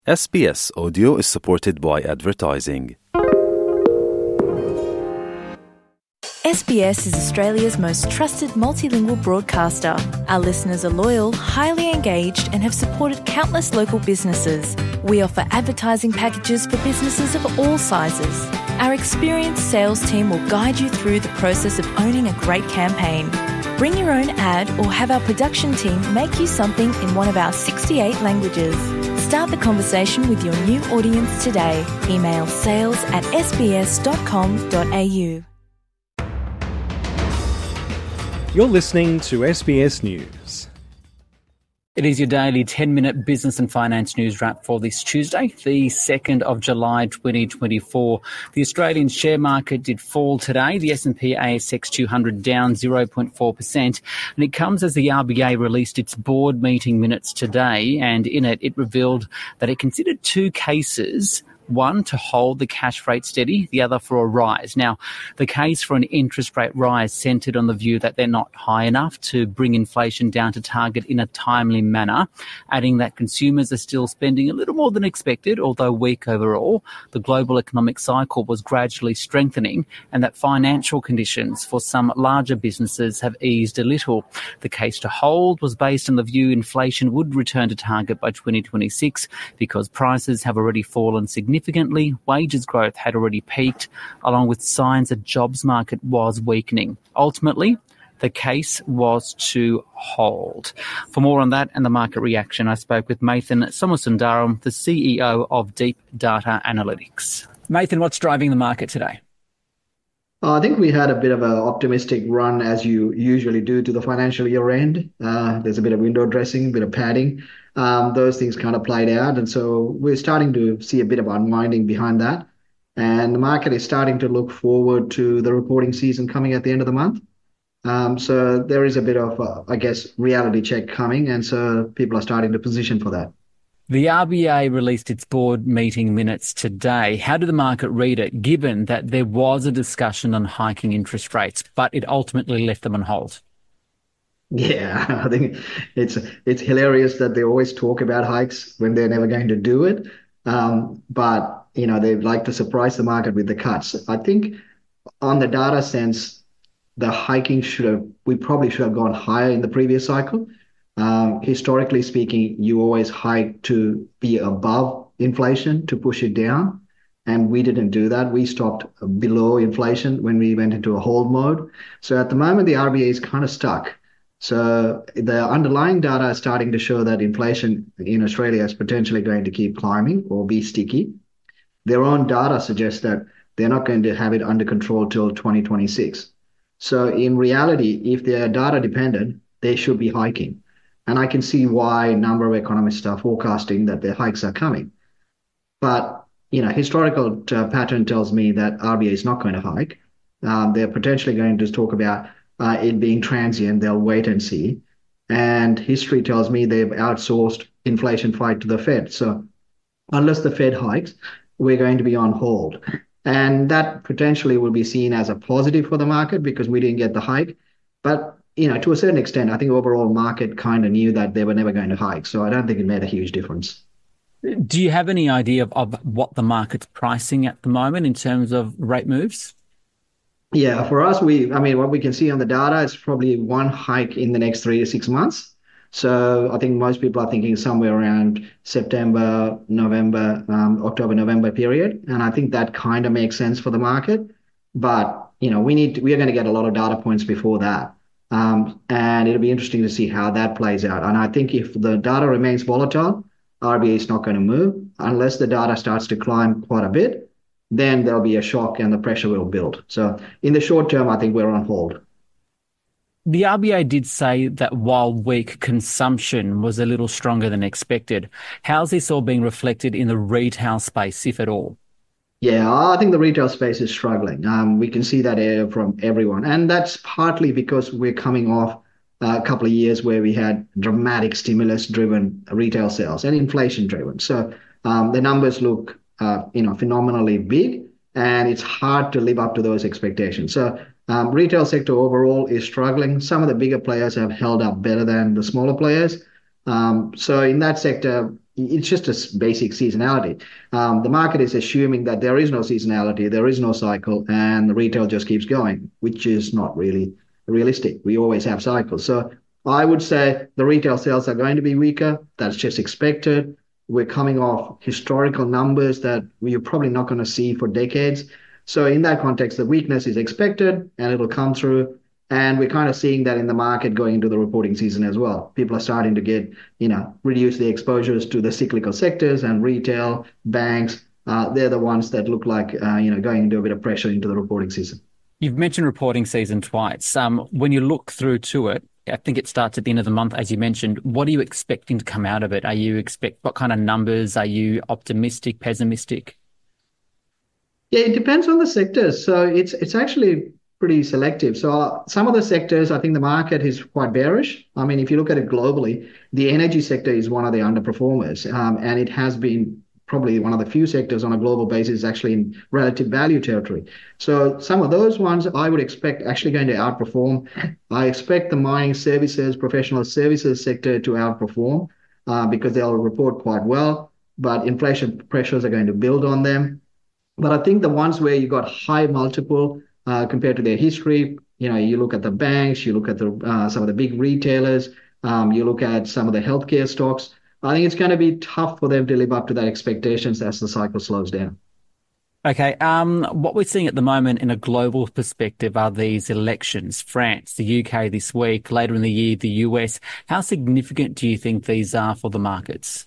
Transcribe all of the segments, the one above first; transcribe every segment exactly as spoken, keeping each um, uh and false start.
S B S Audio is supported by advertising. S B S is Australia's most trusted multilingual broadcaster. Our listeners are loyal, highly engaged, and have supported countless local businesses. We offer advertising packages for businesses of all sizes. Our experienced sales team will guide you through the process of owning a great campaign. Bring your own ad or have our production team make you something in one of our sixty-eight languages. Start the conversation with your new audience today. Email sales at s b s dot com dot a u. You're listening to S B S News. It is your daily ten-minute business and finance news wrap for this Tuesday, the second of July twenty twenty-four. The Australian share market did fall today. The S and P A S X two hundred down zero point four percent, and it comes as the R B A released its board meeting minutes today, and in it, it revealed that it considered two cases. One, to hold the cash rate steady, the other for a rise. Now, the case for an interest rate rise centred on the view that they're not high enough to bring inflation down to target in a timely manner, adding that consumers are still spending a little more than expected, although weak overall. The global economic cycle was gradually strengthening, and that financial conditions for some larger businesses have eased a little. The case to hold was based on the view inflation would return to target by twenty twenty-six because prices have already fallen significantly. Significantly, wages growth had already peaked, along with signs the jobs market was weakening. Ultimately, the case was to hold. For more on that and the market reaction, I spoke with Mathan Somasundaram, the C E O of Deep Data Analytics. Mathan, what's driving the market today? Uh, I think we had a bit of an optimistic run, as you usually do to the financial year end. Uh, there's a bit of window dressing, a bit of padding. Um, those things kind of played out. And so we're starting to see a bit of unwinding behind that. And the market is starting to look forward to the reporting season coming at the end of the month. Um, so there is a bit of, uh, I guess, reality check coming. And so people are starting to position for that. The R B A released its board meeting minutes today. How did the market read it, given that there was a discussion on hiking interest rates, but it ultimately left them on hold? Yeah, I think it's it's hilarious that they always talk about hikes when they're never going to do it. Um, but, you know, they like to surprise the market with the cuts. I think on the data sense, the hiking should have, we probably should have gone higher in the previous cycle. Um, historically speaking, you always hike to be above inflation to push it down. And we didn't do that. We stopped below inflation when we went into a hold mode. So at the moment, the R B A is kind of stuck. So the underlying data is starting to show that inflation in Australia is potentially going to keep climbing or be sticky. Their own data suggests that they're not going to have it under control till twenty twenty-six. So in reality, if they're data dependent, they should be hiking. And I can see why a number of economists are forecasting that the hikes are coming. But, you know, historical uh, pattern tells me that R B A is not going to hike. Um, they're potentially going to talk about Uh, it being transient. They'll wait and see. And history tells me they've outsourced inflation fight to the Fed. So unless the Fed hikes, we're going to be on hold. And that potentially will be seen as a positive for the market because we didn't get the hike. But, you know, to a certain extent, I think overall market kind of knew that they were never going to hike. So I don't think it made a huge difference. Do you have any idea of, of what the market's pricing at the moment in terms of rate moves? Yeah, for us, we, I mean, what we can see on the data is probably one hike in the next three to six months. So I think most people are thinking somewhere around September, November, um, October, November period. And I think that kind of makes sense for the market. But, you know, we need, to, we are going to get a lot of data points before that. Um, and it'll be interesting to see how that plays out. And I think if the data remains volatile, R B A is not going to move unless the data starts to climb quite a bit. Then there'll be a shock and the pressure will build. So in the short term, I think we're on hold. The R B A did say that while weak, consumption was a little stronger than expected. How's this all being reflected in the retail space, if at all? Yeah, I think the retail space is struggling. Um, we can see that from everyone. And that's partly because we're coming off a couple of years where we had dramatic stimulus-driven retail sales and inflation-driven. So um, the numbers look Uh, you know, phenomenally big, and it's hard to live up to those expectations. So um, retail sector overall is struggling. Some of the bigger players have held up better than the smaller players. Um, so in that sector, it's just a basic seasonality. Um, the market is assuming that there is no seasonality, there is no cycle, and the retail just keeps going, which is not really realistic. We always have cycles. So I would say the retail sales are going to be weaker. That's just expected. We're coming off historical numbers that we're probably not going to see for decades. So in that context, the weakness is expected and it'll come through. And we're kind of seeing that in the market going into the reporting season as well. People are starting to get, you know, reduce the exposures to the cyclical sectors, and retail, banks, uh, they're the ones that look like, uh, you know, going into a bit of pressure into the reporting season. You've mentioned reporting season twice. Um, when you look through to it, I think it starts at the end of the month, as you mentioned. What are you expecting to come out of it? Are you expect what kind of numbers? Are you optimistic, pessimistic? Yeah, it depends on the sectors. So it's it's actually pretty selective. So uh, some of the sectors, I think the market is quite bearish. I mean, if you look at it globally, the energy sector is one of the underperformers, um, and it has been probably one of the few sectors on a global basis actually in relative value territory. So some of those ones I would expect actually going to outperform. I expect the mining services, professional services sector to outperform uh, because they'll report quite well, but inflation pressures are going to build on them. But I think the ones where you got high multiple uh, compared to their history, you know, you look at the banks, you look at the uh, some of the big retailers, um, you look at some of the healthcare stocks. I think it's going to be tough for them to live up to that expectations as the cycle slows down. Okay, um, what we're seeing at the moment in a global perspective are these elections, France, the U K this week, later in the year, the U S. How significant do you think these are for the markets?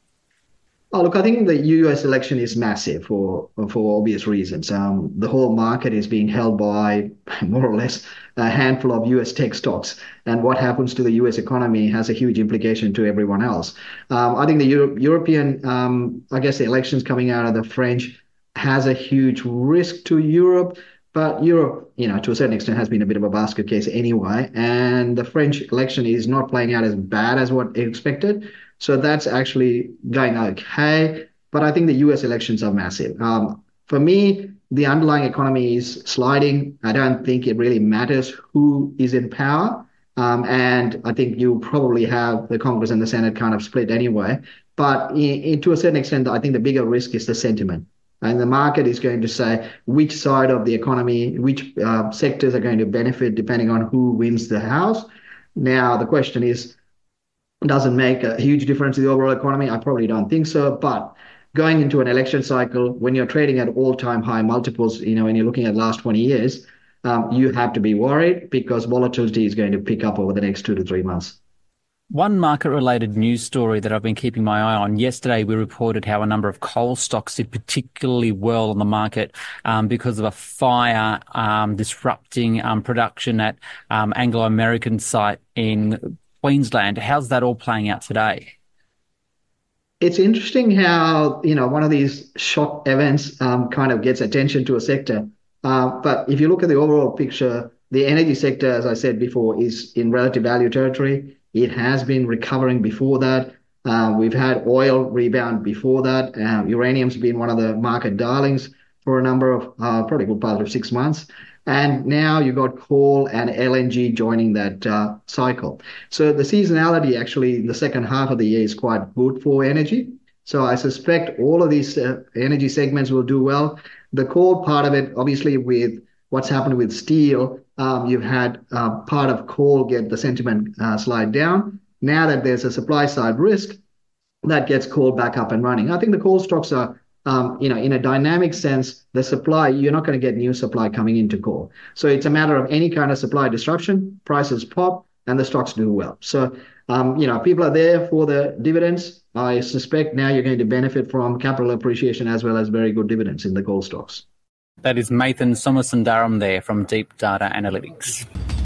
Oh, look, I think the U S election is massive for for obvious reasons. Um, the whole market is being held by more or less a handful of U S tech stocks, and what happens to the U S economy has a huge implication to everyone else. Um, I think the Euro- European, um, I guess the elections coming out of the French has a huge risk to Europe, but Europe, you know, to a certain extent has been a bit of a basket case anyway, and the French election is not playing out as bad as what expected. So that's actually going okay. But I think the U S elections are massive. Um, for me, the underlying economy is sliding. I don't think it really matters who is in power. Um, and I think you probably have the Congress and the Senate kind of split anyway. But in, in, to a certain extent, I think the bigger risk is the sentiment. And the market is going to say which side of the economy, which uh, sectors are going to benefit depending on who wins the House. Now, the question is, doesn't make a huge difference in the overall economy? I probably don't think so. But going into an election cycle, when you're trading at all-time high multiples, you know, when you're looking at the last twenty years, um, you have to be worried because volatility is going to pick up over the next two to three months. One market-related news story that I've been keeping my eye on. Yesterday, we reported how a number of coal stocks did particularly well on the market um, because of a fire um, disrupting um, production at um, Anglo American site in Queensland. How's that all playing out today? It's interesting how, you know, one of these shock events um, kind of gets attention to a sector. Uh, but if you look at the overall picture, the energy sector, as I said before, is in relative value territory. It has been recovering before that. Uh, we've had oil rebound before that. Uh, uranium's been one of the market darlings for a number of, uh, probably a good part of six months. And now you've got coal and L N G joining that uh, cycle. So the seasonality actually in the second half of the year is quite good for energy. So I suspect all of these uh, energy segments will do well. The coal part of it, obviously with what's happened with steel, um, you've had uh, part of coal get the sentiment uh, slide down. Now that there's a supply side risk, that gets coal back up and running. I think the coal stocks are Um, you know, in a dynamic sense, the supply, you're not going to get new supply coming into coal. So it's a matter of any kind of supply disruption, prices pop, and the stocks do well. So, um, you know, people are there for the dividends. I suspect now you're going to benefit from capital appreciation as well as very good dividends in the coal stocks. That is Mathan Somasundaram there from Deep Data Analytics.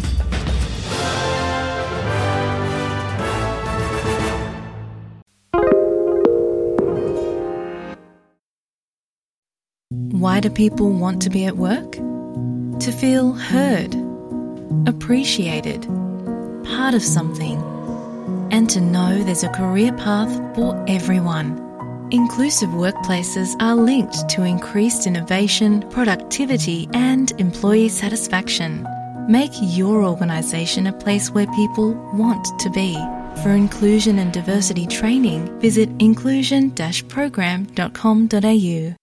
Why do people want to be at work? To feel heard, appreciated, part of something, and to know there's a career path for everyone. Inclusive workplaces are linked to increased innovation, productivity, and employee satisfaction. Make your organisation a place where people want to be. For inclusion and diversity training, visit inclusion dash program dot com dot a u.